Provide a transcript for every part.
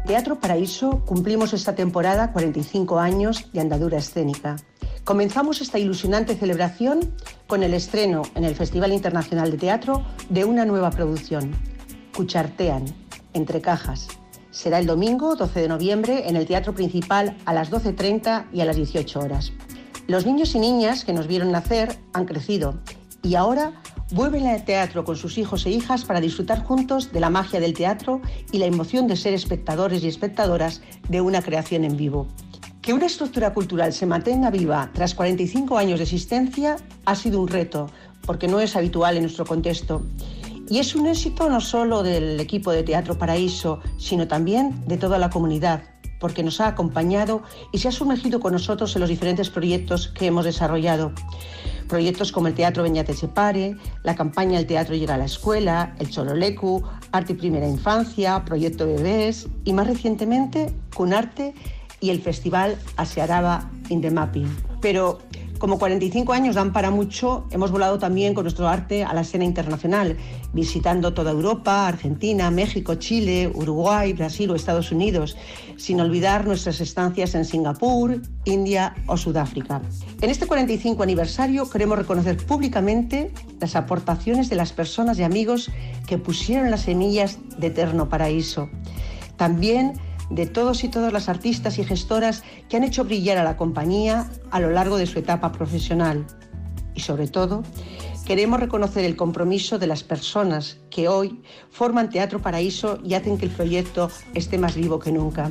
Teatro Paraíso cumplimos esta temporada 45 años de andadura escénica. Comenzamos esta ilusionante celebración con el estreno en el Festival Internacional de Teatro de una nueva producción, Cuchartean, Entre Cajas. Será el domingo 12 de noviembre en el Teatro Principal a las 12:30 y a las 18 horas. Los niños y niñas que nos vieron nacer han crecido y ahora vuelven al teatro con sus hijos e hijas para disfrutar juntos de la magia del teatro y la emoción de ser espectadores y espectadoras de una creación en vivo. Que una estructura cultural se mantenga viva tras 45 años de existencia ha sido un reto, porque no es habitual en nuestro contexto. Y es un éxito no solo del equipo de Teatro Paraíso, sino también de toda la comunidad, porque nos ha acompañado y se ha sumergido con nosotros en los diferentes proyectos que hemos desarrollado. Proyectos como el Teatro Beñat Etxepare, la campaña El Teatro Llega a la Escuela, el Txololeku, Arte y Primera Infancia, Proyecto Bebés y más recientemente Cunarte y el Festival Asearaba in the Mapping. Pero como 45 años dan para mucho, hemos volado también con nuestro arte a la escena internacional, visitando toda Europa, Argentina, México, Chile, Uruguay, Brasil o Estados Unidos, sin olvidar nuestras estancias en Singapur, India o Sudáfrica. En este 45 aniversario queremos reconocer públicamente las aportaciones de las personas y amigos que pusieron las semillas de Eterno Paraíso. También de todos y todas las artistas y gestoras que han hecho brillar a la compañía a lo largo de su etapa profesional. Y sobre todo, queremos reconocer el compromiso de las personas que hoy forman Teatro Paraíso y hacen que el proyecto esté más vivo que nunca.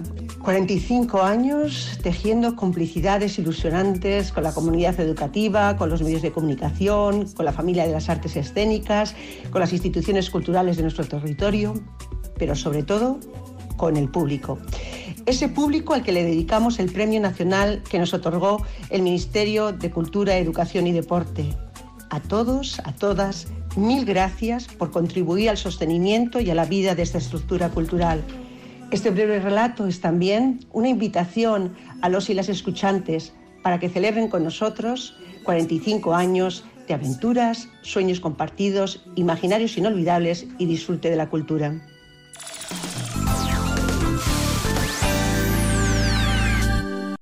45 años tejiendo complicidades ilusionantes con la comunidad educativa, con los medios de comunicación, con la familia de las artes escénicas, con las instituciones culturales de nuestro territorio, pero sobre todo con el público. Ese público al que le dedicamos el Premio Nacional que nos otorgó el Ministerio de Cultura, Educación y Deporte. A todos, a todas, mil gracias por contribuir al sostenimiento y a la vida de esta estructura cultural. Este breve relato es también una invitación a los y las escuchantes para que celebren con nosotros 45 años de aventuras, sueños compartidos, imaginarios inolvidables y disfrute de la cultura.